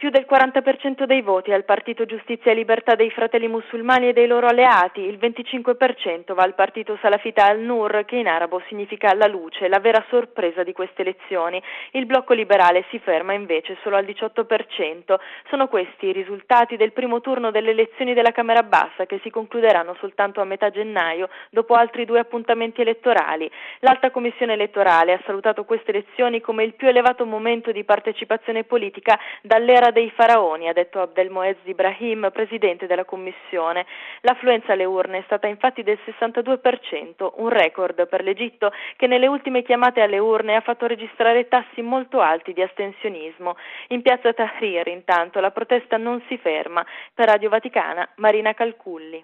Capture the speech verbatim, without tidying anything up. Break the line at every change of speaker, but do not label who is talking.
Più del quaranta per cento dei voti al Partito Giustizia e Libertà dei Fratelli Musulmani e dei loro alleati, il venticinque per cento va al partito salafita al-Nur, che in arabo significa la luce, la vera sorpresa di queste elezioni. Il blocco liberale si ferma invece solo al diciotto per cento. Sono questi i risultati del primo turno delle elezioni della Camera Bassa, che si concluderanno soltanto a metà gennaio, dopo altri due appuntamenti elettorali. L'Alta Commissione elettorale ha salutato queste elezioni come il più elevato momento di partecipazione politica dall'era dei faraoni, ha detto Abdelmoez Ibrahim, presidente della commissione. L'affluenza alle urne è stata infatti del sessantadue per cento, un record per l'Egitto che nelle ultime chiamate alle urne ha fatto registrare tassi molto alti di astensionismo. In piazza Tahrir, intanto, la protesta non si ferma. Per Radio Vaticana, Marina Calculli.